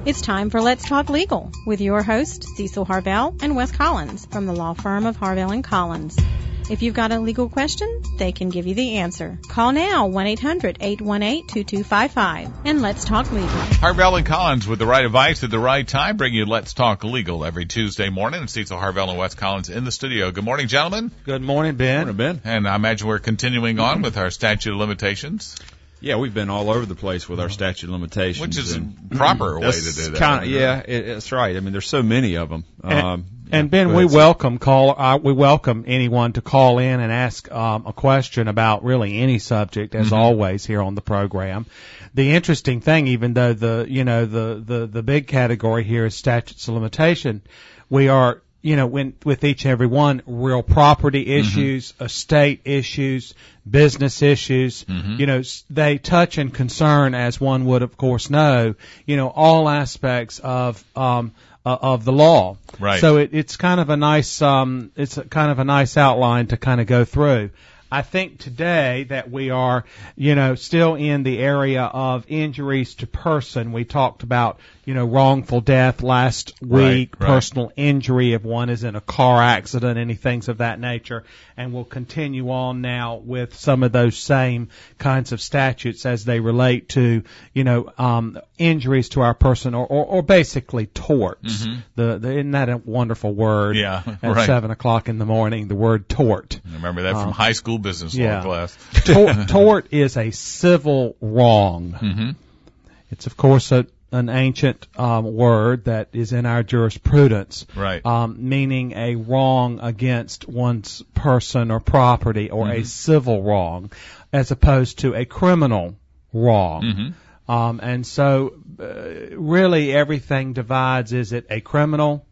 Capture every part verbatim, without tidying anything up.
It's time for Let's Talk Legal with your hosts, Cecil Harvell and Wes Collins from the law firm of Harvell and Collins. If you've got a legal question, they can give you the answer. Call now, one eight hundred, eight one eight, two two five five, and let's talk legal. Harvell and Collins with the right advice at the right time, bring you Let's Talk Legal every Tuesday morning. It's Cecil Harvell and Wes Collins in the studio. Good morning, gentlemen. Good morning, Ben. Morning, Ben. And I imagine we're continuing on with our statute of limitations. Yeah, we've been all over the place with our statute of limitations. Which is and a proper way to do that. Kinda, yeah, it, it's right. I mean, there's so many of them. And, um, and yeah, Ben, we welcome call. Uh, we welcome anyone to call in and ask um, a question about really any subject, as mm-hmm. always here on the program. The interesting thing, even though the you know the the the big category here is statutes of limitation, we are. You know, when, with each and every one, real property issues, mm-hmm. estate issues, business issues, mm-hmm. you know, they touch and concern, as one would, of course, know, you know, all aspects of, um, uh, of the law. Right. So it, it's kind of a nice, um, it's a, kind of a nice outline to kind of go through. I think today that we are, you know, still in the area of injuries to person. We talked about, you know, wrongful death last week, right, right. personal injury if one is in a car accident, any things of that nature. And we'll continue on now with some of those same kinds of statutes as they relate to, you know, um, injuries to our person or, or, or basically torts. Mm-hmm. The, the, isn't that a wonderful word? Yeah, at right. seven o'clock in the morning, the word tort. I remember that from um, high school business yeah. law class. Tort, tort is a civil wrong. Mm-hmm. It's, of course, a, an ancient um, word that is in our jurisprudence, right? Um, meaning a wrong against one's person or property, or mm-hmm. a civil wrong, as opposed to a criminal wrong. Mm-hmm. Um, and so, uh, really, everything divides: is it a criminal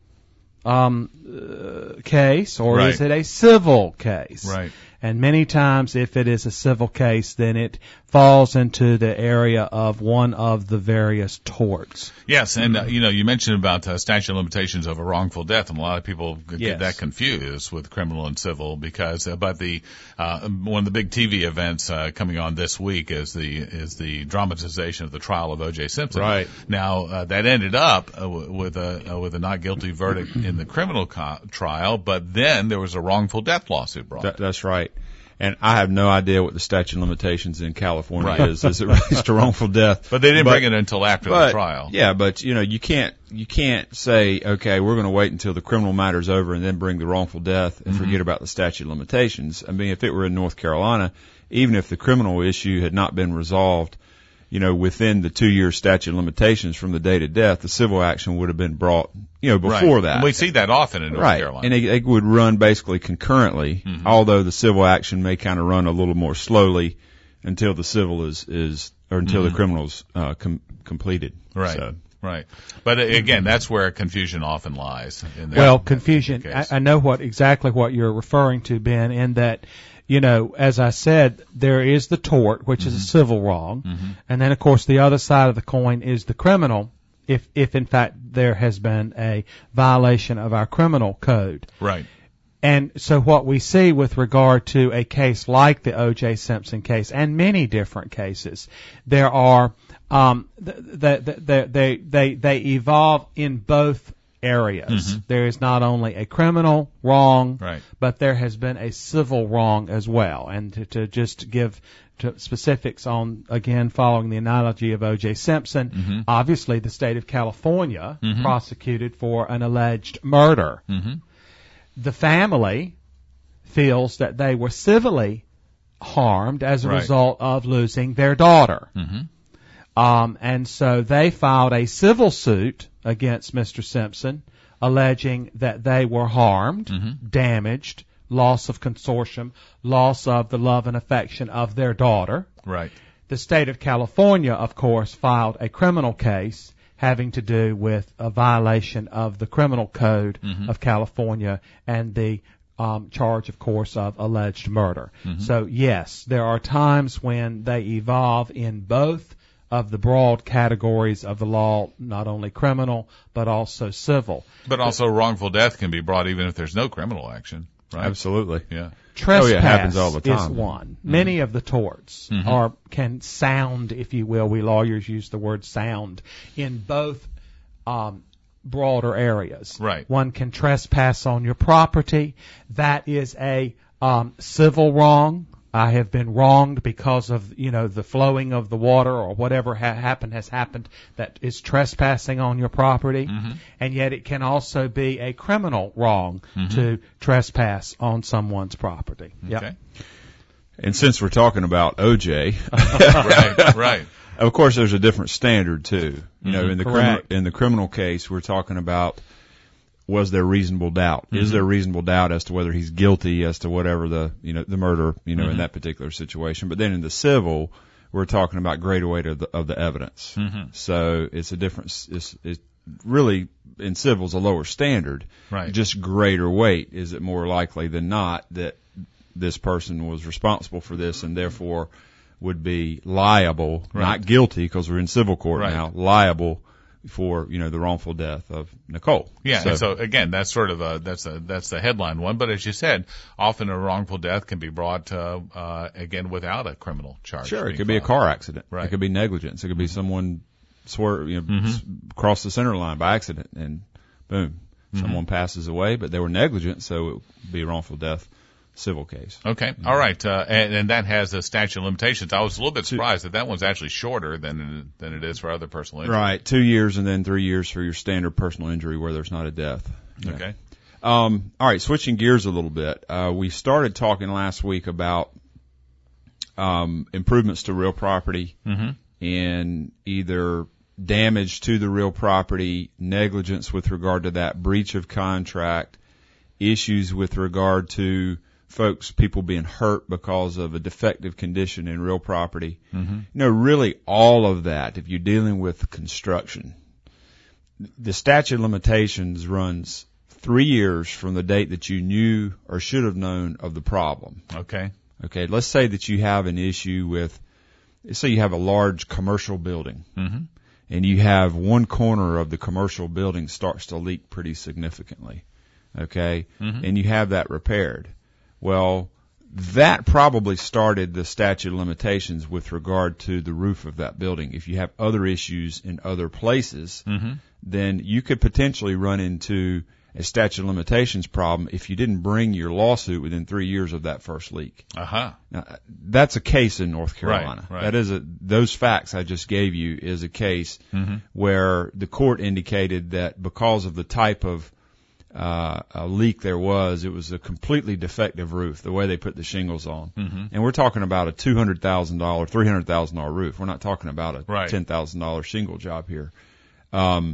um, uh, case, or right. is it a civil case? Right. And many times, if it is a civil case, then it falls into the area of one of the various torts. Yes, and uh, you know, you mentioned about uh, statute of limitations of a wrongful death, and a lot of people get yes. that confused with criminal and civil because. Uh, but the uh, one of the big T V events uh, coming on this week is the is the dramatization of the trial of O J Simpson. Right. Now uh, that ended up uh, w- with a uh, with a not guilty verdict in the criminal co- trial, but then there was a wrongful death lawsuit brought. That, that's right. And I have no idea what the statute of limitations in California right. is as it relates to wrongful death. But they didn't but, bring it until after but, the trial. Yeah, but you know, you can't you can't say, okay, we're going to wait until the criminal matter's over and then bring the wrongful death and mm-hmm. forget about the statute of limitations. I mean, if it were in North Carolina, even if the criminal issue had not been resolved, you know, within the two-year statute of limitations from the date of death, the civil action would have been brought, you know, before right. that. And we see that often in North right. Carolina. And they, they would run basically concurrently, mm-hmm. although the civil action may kind of run a little more slowly until the civil is, is or until mm-hmm. the criminal's uh, com- completed. Right. So. Right. But uh, again, that's where confusion often lies. In well, confusion, I, I know what exactly what you're referring to, Ben, in that, you know, as I said, there is the tort, which mm-hmm. is a civil wrong, mm-hmm. and then, of course, the other side of the coin is the criminal, if, if in fact there has been a violation of our criminal code. Right. And so what we see with regard to a case like the O J Simpson case and many different cases, there are, um, they, they, they, they, they evolve in both areas. Mm-hmm. There is not only a criminal wrong, right. but there has been a civil wrong as well. And to, to just give to specifics on, again, following the analogy of O J Simpson, mm-hmm. obviously the state of California mm-hmm. prosecuted for an alleged murder. Mm-hmm. The family feels that they were civilly harmed as a right. result of losing their daughter. Mm-hmm. Um, and so they filed a civil suit against Mister Simpson, alleging that they were harmed, mm-hmm. damaged, loss of consortium, loss of the love and affection of their daughter. Right. The state of California, of course, filed a criminal case having to do with a violation of the criminal code mm-hmm. of California and the um, charge, of course, of alleged murder. Mm-hmm. So, yes, there are times when they evolve in both of the broad categories of the law, not only criminal, but also civil. But also wrongful death can be brought even if there's no criminal action, right? Absolutely. Yeah. Trespass oh, yeah, it happens all the time. is one. Mm-hmm. Many of the torts mm-hmm. are can sound, if you will, we lawyers use the word sound, in both um, broader areas. Right. One can trespass on your property. That is a um, civil wrong. I have been wronged because of, you know, the flowing of the water or whatever ha- happened has happened that is trespassing on your property. Mm-hmm. And yet it can also be a criminal wrong Mm-hmm. to trespass on someone's property. Okay. Yep. And since we're talking about O J, Right, right. of course, there's a different standard too. You know, Mhm. in the criminal Correct. in the criminal case, we're talking about was there reasonable doubt? Mhm. Is there reasonable doubt as to whether he's guilty as to whatever the you know the murder you know Mhm. in that particular situation? But then in the civil, we're talking about greater weight of the of the evidence. Mhm. So it's a different. It's, it's really in civil is a lower standard. Right. Just greater weight. Is it more likely than not that this person was responsible for this and therefore would be liable, Right. not guilty because we're in civil court Right. now, liable for, you know, the wrongful death of Nicole. Yeah, So, and so again, that's sort of a that's a that's the headline one. But as you said, often a wrongful death can be brought uh, uh, again without a criminal charge. sure, it being could be a filed. car accident. Right. It could be negligence. It could be someone swerve, you know, Mhm. s- cross the center line by accident and boom, Mhm. someone passes away, but they were negligent, so it would be a wrongful death civil case. Okay, all right, uh, and, and that has a statute of limitations. I was a little bit surprised that that one's actually shorter than than it is for other personal injury. Right. Two years and then three years for your standard personal injury where there's not a death. Yeah. Okay. Um, all right, switching gears a little bit. Uh, we started talking last week about um, improvements to real property Mm-hmm. and either damage to the real property, negligence with regard to that, breach of contract, issues with regard to folks, people being hurt because of a defective condition in real property. Mm-hmm. You know, really all of that, if you're dealing with construction, the statute of limitations runs three years from the date that you knew or should have known of the problem. Okay. Okay, let's say that you have an issue with, let's say you have a large commercial building, Mm-hmm. and you have one corner of the commercial building starts to leak pretty significantly. Okay, Mhm. and you have that repaired. Well, that probably started the statute of limitations with regard to the roof of that building. If you have other issues in other places, Mm-hmm. then you could potentially run into a statute of limitations problem if you didn't bring your lawsuit within three years of that first leak. Uh-huh. Now, that's a case in North Right, Carolina. right. That is a, those facts I just gave you is a case Mm-hmm. where the court indicated that because of the type of uh, a leak there was, it was a completely defective roof, the way they put the shingles on. Mm-hmm. And we're talking about a two hundred thousand dollars, three hundred thousand dollars roof. We're not talking about a Right. ten thousand dollars shingle job here. Um,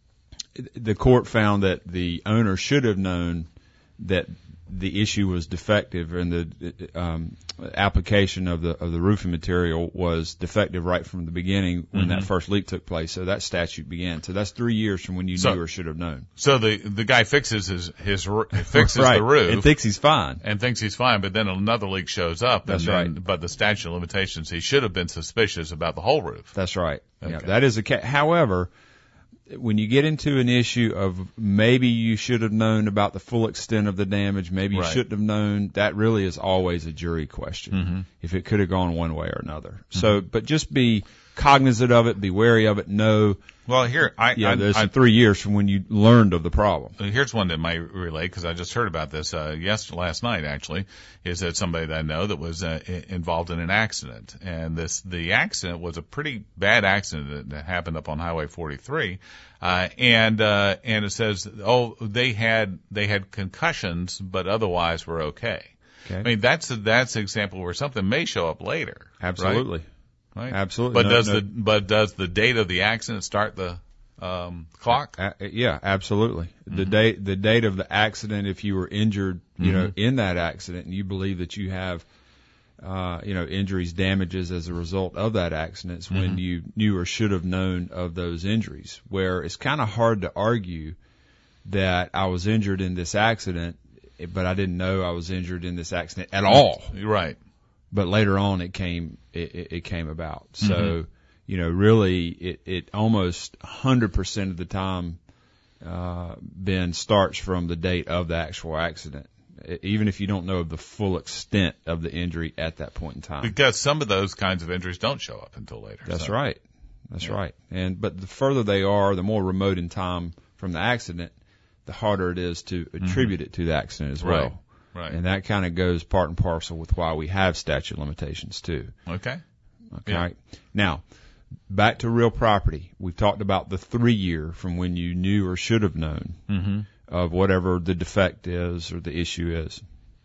the court found that the owner should have known that the issue was defective and the um, application of the of the roofing material was defective right from the beginning when Mhm. that first leak took place. So that statute began. So that's three years from when you So- knew or should have known. So the the guy fixes his his r- fixes right. the roof and thinks he's fine. and thinks he's fine, but then another leak shows up. That's and then, right. But the statute of limitations, he should have been suspicious about the whole roof. That's right. Yeah, Okay. that is a ca- however, when you get into an issue of maybe you should have known about the full extent of the damage, maybe you Right. shouldn't have known, that really is always a jury question. Mm-hmm. If it could have gone one way or another. So, but just be cognizant of it, be wary of it, know, Well, here I yeah, I, there's I, three years from when you learned of the problem. Uh, Here's one that might relate because I just heard about this uh, yes last night. Actually, is that somebody that I know that was uh, i- involved in an accident, and this the accident was a pretty bad accident that, that happened up on Highway forty-three, uh, and uh, and it says oh they had they had concussions but otherwise were okay. Okay. I mean that's a, that's an example where something may show up later. right? Absolutely. Right? Absolutely. But No- does no- the but does the date of the accident start the um, clock? Uh, yeah, absolutely. The date, the date of the accident, if you were injured, you know, in that accident, and you believe that you have, uh, you know, injuries, damages as a result of that accident, it's when you knew or should have known of those injuries. Where it's kind of hard to argue that I was injured in this accident, but I didn't know I was injured in this accident at all. Right. But later on, it came, it, it, it came about. So. Mhm. You know, really, it, it almost one hundred percent of the time, uh, Ben, starts from the date of the actual accident, e- even if you don't know of the full extent of the injury at that point in time. Because some of those kinds of injuries don't show up until later. That's so. right. That's Yeah. right. And but the further they are, the more remote in time from the accident, the harder it is to attribute it to the accident as well. Right. Right. And that kind of goes part and parcel with why we have statute of limitations too. Okay. Okay. Yeah. Now, back to real property. We've talked about the three year from when you knew or should have known Mm-hmm. of whatever the defect is or the issue is.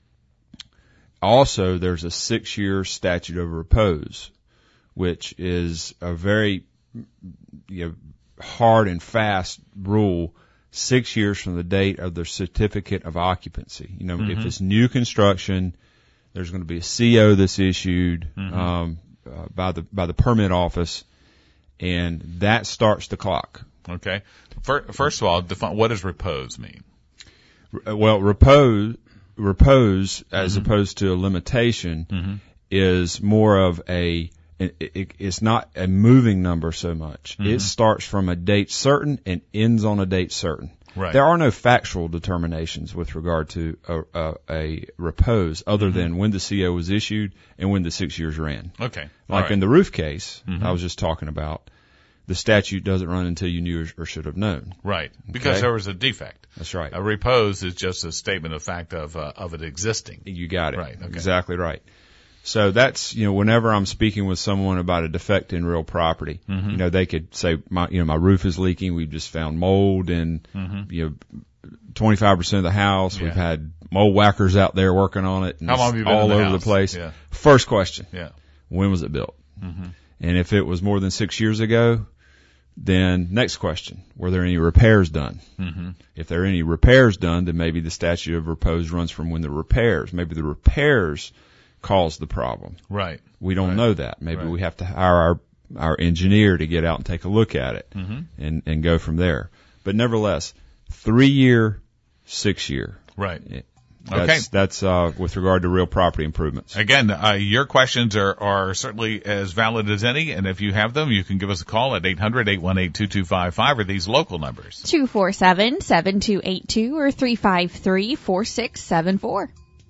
Also, there's a six year statute of repose, which is a very, you know, hard and fast rule. Six years from the date of the certificate of occupancy. You know, Mm-hmm. if it's new construction, there's going to be a C O that's issued Mm-hmm. um, uh, by the by the permit office, and that starts the clock. Okay. Fir- First of all, define, what does repose mean? R- Well, repose repose as Mm-hmm. opposed to a limitation Mm-hmm. is more of a it, it, it's not a moving number so much. Mm-hmm. It starts from a date certain and ends on a date certain. Right. There are no factual determinations with regard to a, a, a repose other Mm-hmm. than when the C O was issued and when the six years ran. Okay. Like All in right. the roof case Mhm. I was just talking about, the statute doesn't run until you knew or, or should have known. Right. Because Okay. there was a defect. That's right. A repose is just a statement of fact of uh, of it existing. You got it. Right, okay. Exactly right. So that's, you know, whenever I'm speaking with someone about a defect in real property, Mm-hmm. you know, they could say, my, you know, my roof is leaking. We've just found mold in, Mm-hmm. you know, twenty-five percent of the house. Yeah. We've had mold whackers out there working on it. And How long it's have you been all in the over house? the place. Yeah. First question, Yeah. when was it built? Mm-hmm. And if it was more than six years ago, then next question, were there any repairs done? Mm-hmm. If there are any repairs done, then maybe the statute of repose runs from when the repairs, maybe the repairs caused the problem. Right. We don't Right. know that. Maybe Right. we have to hire our, our engineer to get out and take a look at it Mm-hmm. and, and go from there. But nevertheless, three year, six year. Right. That's, Okay. that's, uh, with regard to real property improvements. Again, uh, your questions are, are certainly as valid as any, and if you have them, you can give us a call at eight hundred, eight one eight, two two five five or these local numbers. two four seven, seven two eight two or three five three, four six seven four.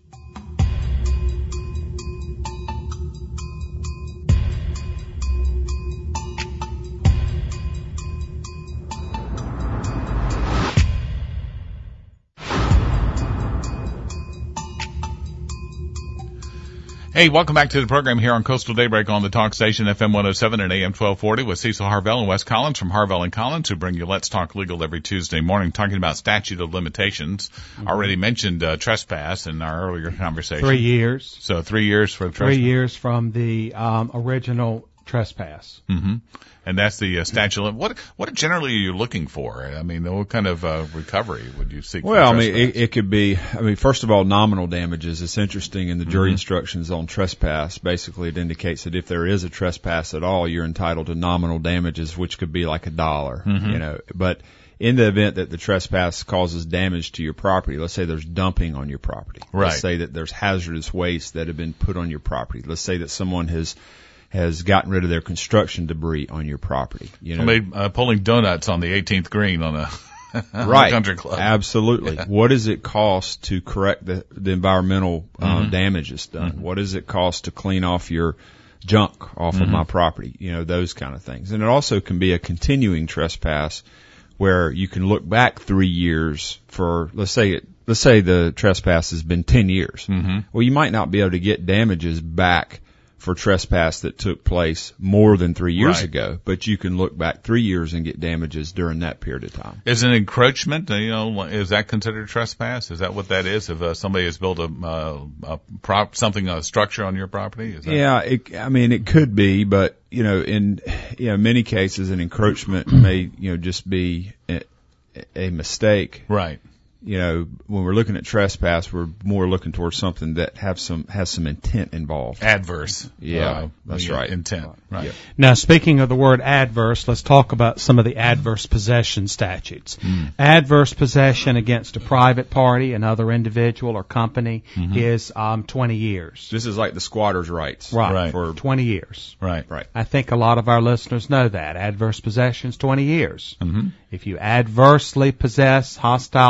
Hey, welcome back to the program here on Coastal Daybreak on the Talk Station, F M one oh seven and A M twelve forty with Cecil Harvell and Wes Collins from Harvell and Collins, who bring you Let's Talk Legal every Tuesday morning, talking about statute of limitations. Mm-hmm. Already mentioned uh, trespass in our earlier conversation. Three years. So three years for the Three trespass. years from the um, original trespass. Mm-hmm. And that's the uh, statute of what what generally are you looking for? I mean, what kind of uh, recovery would you seek? Well, for I mean, trespass? it, it could be, I mean, first of all, nominal damages. It's interesting in the jury Mm-hmm. instructions on trespass. Basically, it indicates that if there is a trespass at all, you're entitled to nominal damages, which could be like a dollar, Mm-hmm. you know. But in the event that the trespass causes damage to your property, let's say there's dumping on your property. Right. Let's say that there's hazardous waste that have been put on your property. Let's say that someone has has gotten rid of their construction debris on your property. You know, Somebody uh, pulling donuts on the eighteenth green on a on right. a country club. Absolutely. What does it cost to correct the, the environmental uh, Mm-hmm. damage that's done? What does it cost to clean off your junk off Mm-hmm. of my property? You know, those kind of things. And it also can be a continuing trespass where you can look back three years for, let's say it, let's say the trespass has been ten years. Mm-hmm. Well, you might not be able to get damages back for trespass that took place more than three years Right. ago, but you can look back three years and get damages during that period of time. Is an encroachment, uh, you know, is that considered trespass? Is that what that is? If uh, somebody has built a, uh, a prop, something, a structure on your property? Is that... Yeah, it, I mean, it could be, but, you know, in, you know, many cases an encroachment may, you know, just be a, a mistake. Right. You know, when we're looking at trespass, we're more looking towards something that have some, has some intent involved. Adverse. Yeah, uh, that's yeah, right. Intent. Right. Yeah. Now, speaking of the word adverse, let's talk about some of the adverse possession statutes. Adverse possession against a private party, another individual or company, is um, twenty years. This is like the squatter's rights. Right. Right. For, twenty years. Right. right. I think a lot of our listeners know that. Adverse possession is twenty years. Mm-hmm. If you adversely possess hostile, open,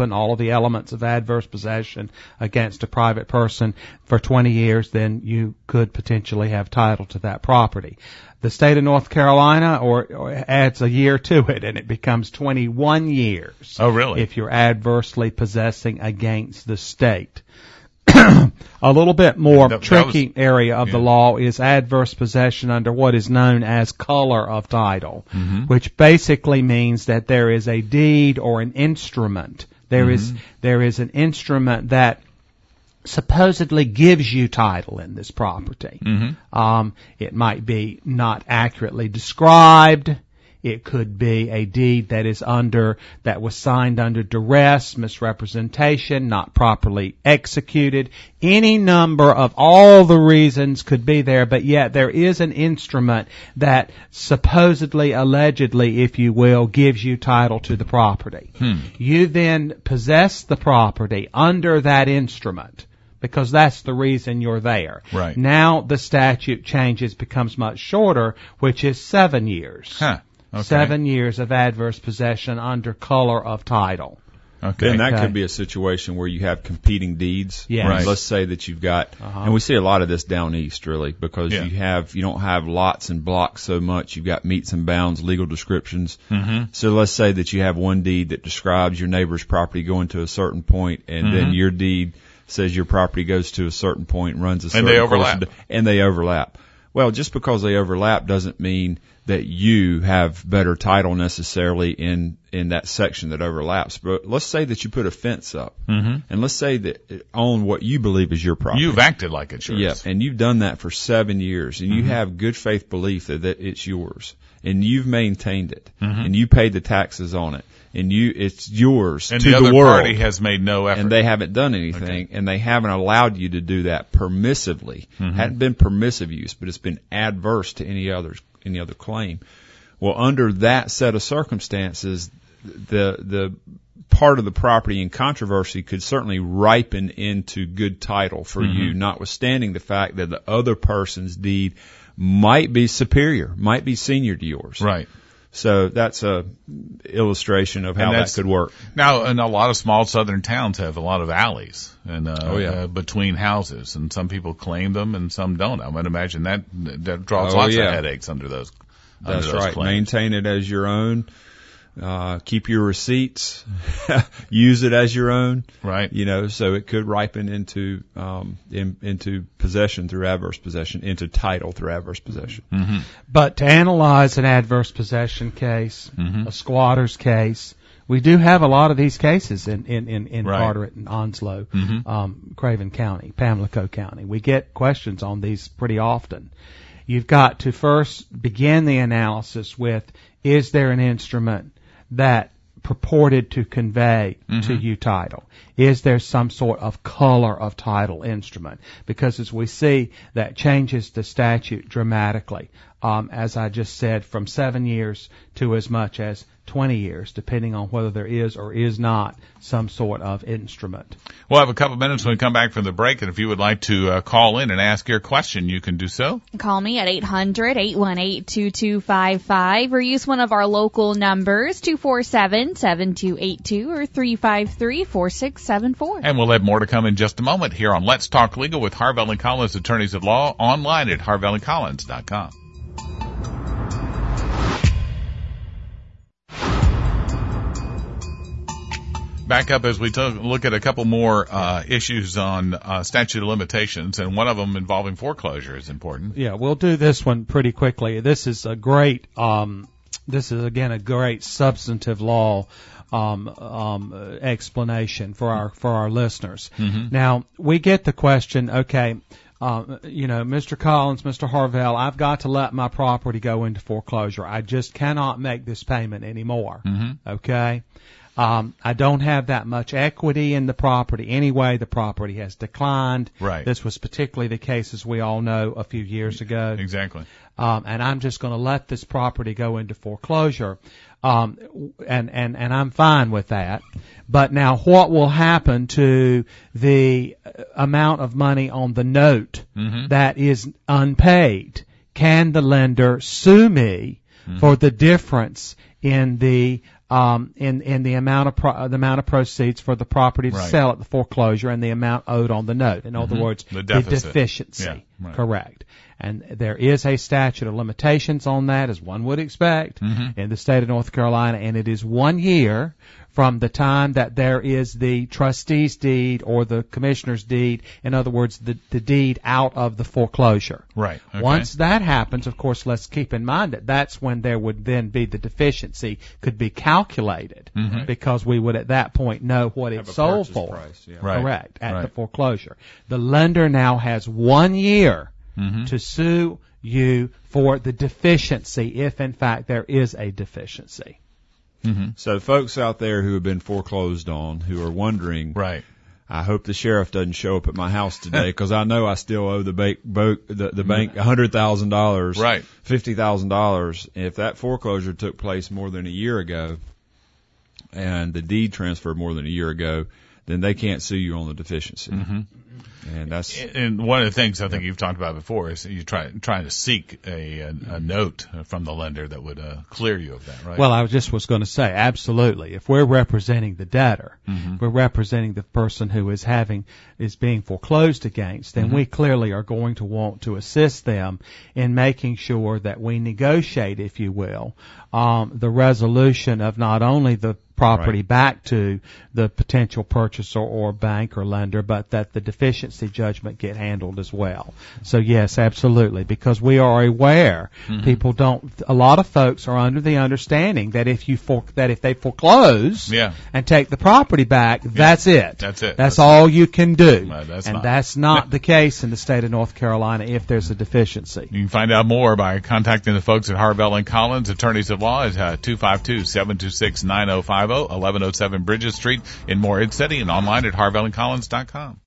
open, all of the elements of adverse possession against a private person for twenty years, then you could potentially have title to that property. The state of North Carolina or, or adds a year to it, and it becomes twenty-one years. Oh, really? If you're adversely possessing against the state. A little bit more that, tricky that was, area of yeah. the law is adverse possession under what is known as color of title, mm-hmm. which basically means that there is a deed or an instrument. There mm-hmm. is there is an instrument that supposedly gives you title in this property. Mm-hmm. Um, it might be not accurately described. It could be a deed that is under, that was signed under duress, misrepresentation, not properly executed. Any number of all the reasons could be there, but yet there is an instrument that supposedly, allegedly, if you will, gives you title to the property. Hmm. You then possess the property under that instrument, because that's the reason you're there. Right. Now the statute changes, becomes much shorter, which is seven years. Huh. Okay. Seven years of adverse possession under color of title. Okay. Then that Okay. could be a situation where you have competing deeds. Yes. Right. Let's say that you've got, Uh-huh. and we see a lot of this down east, really, because Yeah. you have, you don't have lots and blocks so much. You've got meets and bounds, legal descriptions. Mm-hmm. So let's say that you have one deed that describes your neighbor's property going to a certain point, and Mm-hmm. then your deed says your property goes to a certain point, runs a certain they course overlap. of- and they overlap. Well, just because they overlap doesn't mean that you have better title necessarily in, in that section that overlaps. But let's say that you put a fence up, Mm-hmm. and let's say that on what you believe is your property. You've acted like it's yours. Yep, and you've done that for seven years, and you Mm-hmm. have good faith belief that, that it's yours, and you've maintained it, Mm-hmm. and you paid the taxes on it, and you it's yours And to the other world. party has made no effort. And they haven't done anything, and they haven't allowed you to do that permissively. Mm-hmm. Hadn't been permissive use, but it's been adverse to any other any other claim. Well, under that set of circumstances, the the part of the property in controversy could certainly ripen into good title for Mm-hmm. you, notwithstanding the fact that the other person's deed might be superior, might be senior to yours. Right. So that's a illustration of how And that that's- could work. Now, and a lot of small southern towns have a lot of alleys and uh, Oh, yeah. uh, between houses, and some people claim them and some don't. I would imagine that that draws Oh, lots yeah. of headaches under those. That's under those right. claims. Maintain it as your own. Uh, keep your receipts. Use it as your own. Right. You know, so it could ripen into um, in, into possession through adverse possession, into title through adverse possession. Mm-hmm. But to analyze an adverse possession case, Mhm. a squatter's case, we do have a lot of these cases in, in, in, in Right. Carteret and Onslow, Mhm. um, Craven County, Pamlico County. We get questions on these pretty often. You've got to first begin the analysis with, is there an instrument that purported to convey to Mhm. you title? Is there some sort of color of title instrument? Because as we see, that changes the statute dramatically. Um, as I just said, from seven years to as much as twenty years, depending on whether there is or is not some sort of instrument. We'll have a couple minutes when we come back from the break, and if you would like to uh, call in and ask your question, you can do so. Call me at eight hundred, eight one eight, two two five five or use one of our local numbers, two four seven, seven two eight two or three five three, four six seven four. And we'll have more to come in just a moment here on Let's Talk Legal with Harvell and Collins, Attorneys at Law, online at harvell and collins dot com. Back up as we took, look at a couple more uh, issues on uh, statute of limitations, and one of them involving foreclosure is important. Yeah, we'll do this one pretty quickly. This is a great, um, this is again a great substantive law um, um, uh, explanation for our for our listeners. Mm-hmm. Now we get the question, okay, um, you know, Mister Collins, Mister Harvell, I've got to let my property go into foreclosure. I just cannot make this payment anymore. Mm-hmm. Okay. Um, I don't have that much equity in the property anyway. The property has declined. Right. This was particularly the case, as we all know, a few years ago. Exactly. Um, and I'm just going to let this property go into foreclosure. Um, and, and, and I'm fine with that. But now what will happen to the amount of money on the note Mm-hmm. that is unpaid? Can the lender sue me Mm-hmm. for the difference in the um, in in the amount of pro- the amount of proceeds for the property to Right. sell at the foreclosure and the amount owed on the note. In other words, The deficit. deficiency. Yeah, right. Correct. And there is a statute of limitations on that, as one would expect, Mm-hmm. in the state of North Carolina, and it is one year from the time that there is the trustee's deed or the commissioner's deed, in other words, the, the deed out of the foreclosure. Right. Okay. Once that happens, of course, let's keep in mind that that's when there would then be the deficiency could be calculated, Mm-hmm. because we would at that point know what Have it a sold purchase for. price, yeah. Right. Correct, at Right. the foreclosure. The lender now has one year Mm-hmm. to sue you for the deficiency, if in fact there is a deficiency. Mm-hmm. So folks out there who have been foreclosed on, who are wondering, Right. I hope the sheriff doesn't show up at my house today because I know I still owe the bank, bo- the, the bank one hundred thousand dollars, Right. fifty thousand dollars. If that foreclosure took place more than a year ago and the deed transferred more than a year ago, then they can't sue you on the deficiency. Mm-hmm. And that's, And one of the things I think you've talked about before is you try trying to seek a, a, a note from the lender that would uh, clear you of that, right? Well, I just was going to say, absolutely. If we're representing the debtor, Mm-hmm. we're representing the person who is having is being foreclosed against, then Mm-hmm. we clearly are going to want to assist them in making sure that we negotiate, if you will, um, the resolution of not only the property Right. back to the potential purchaser or bank or lender, but that the deficiency judgment get handled as well. So yes, absolutely, because we are aware Mm-hmm. people don't. A lot of folks are under the understanding that if you for, that if they foreclose Yeah. and take the property back, that's it. That's it. That's, That's all you can do. No, that's and not. that's not the case in the state of North Carolina if there's a deficiency. You can find out more by contacting the folks at Harvell and Collins, attorneys at law, at uh, two five two, seven two six, nine oh five oh, eleven oh seven Bridges Street in Morehead City, and online at harvell and collins dot com.